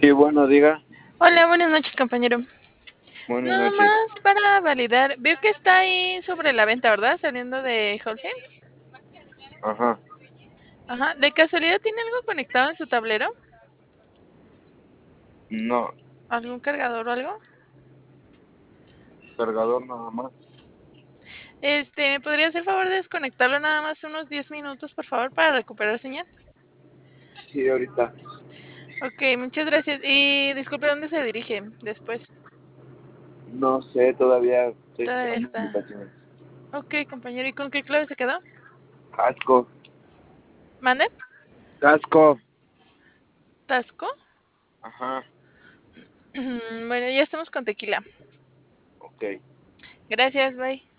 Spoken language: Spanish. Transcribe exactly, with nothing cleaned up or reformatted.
Sí, bueno, diga. Hola, buenas noches, compañero. Buenas Nada noches. más para validar, veo que está ahí sobre la venta, ¿verdad? Saliendo de Holcim. Ajá. Ajá. ¿De casualidad tiene algo conectado en su tablero? No, ¿Algún cargador o algo? cargador nada más. Este, ¿me podría hacer favor de desconectarlo nada más unos diez minutos, por favor, para recuperar señal? Sí, ahorita. Ok, muchas gracias. Y disculpe, ¿dónde se dirige después? No sé, todavía estoy Todavía esperando está. invitaciones. Ok, compañero, ¿y con qué clave se quedó? Casco. ¿Mande? Casco. ¿Tasco? Ajá. Bueno, ya estamos con tequila. Ok. Gracias, bye.